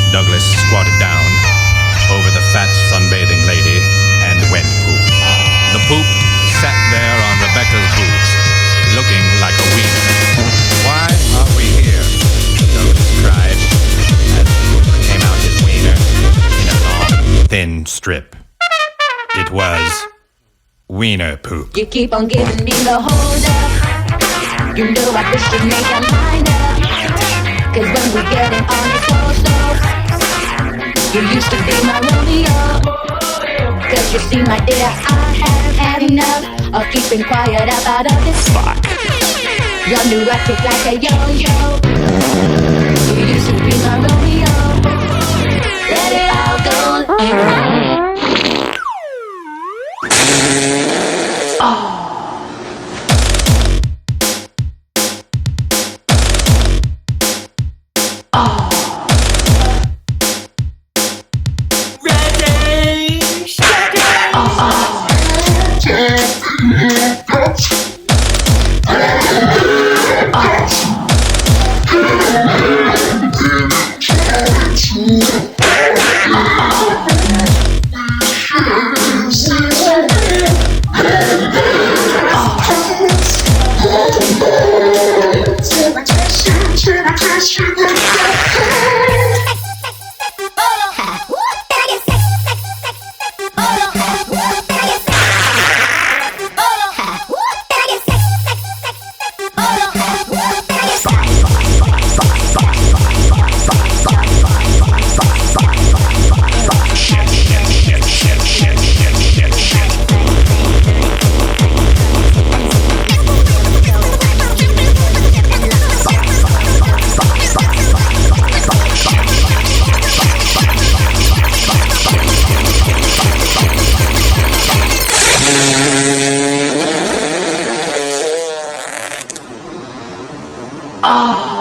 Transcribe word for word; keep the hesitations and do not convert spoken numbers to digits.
Douglas squatted down over the fat sunbathing lady and went poop. The poop sat there on Rebecca's boots, looking like a wiener. Why are we here? Douglas cried as the poop came out his wiener in a long, thin strip. It was wiener poop. You keep on giving me the hold up. You know I wish you'd make your mind up. Cause when we get it on the slow slow, you used to be my Romeo. Cause you see my dear, I have had enough of keeping quiet about all this fuck. Your new I kick like a yo-yo. You used to be my Romeo. Let it all go. Oh. Oh.